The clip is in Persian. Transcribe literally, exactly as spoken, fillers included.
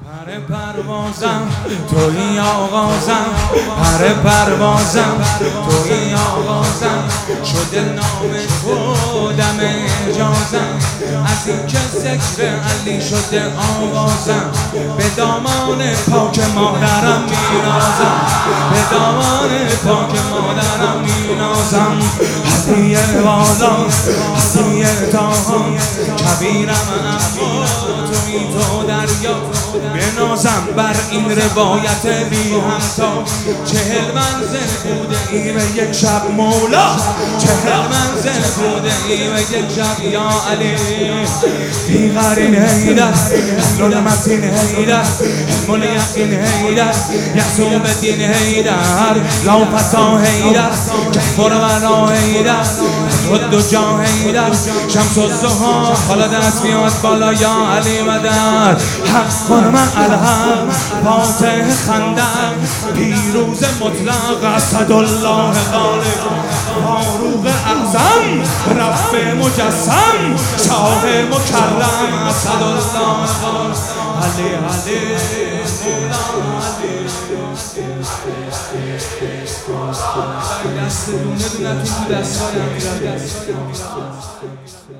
پر پروازم توی آغازم، پر پروازم توی آغازم، شده نام تو دم اجازم، از این که ذکر علی شده آغازم، به دامان پاک مادرم مینازم، به دامان پاک مادرم مینازم. هدیه بالا هدیه تاها کبیرم اما توی تو دریا، بنازم بر این روایت بی همتا. چهل منزل بوده ای به یک شب مولا، چهل منزل بوده ای به یک شب یا علی. بیغرین حیدر اهل المتین حیدر علم الیقین حیدر یعصوب الدین حیدر لافتا حیدر کفر ورا حیدر خود جا حیدر شمس الضحی حالا دست بیاد بالا یا علی مدد. حق من الحق فاتح خندق پیروز مطلق اسدالله غالب فاروق اعظم رفع مجسم شاه مکرم اسدالله غالب. علی علی مولا علی دست دونه دونه تو دستایم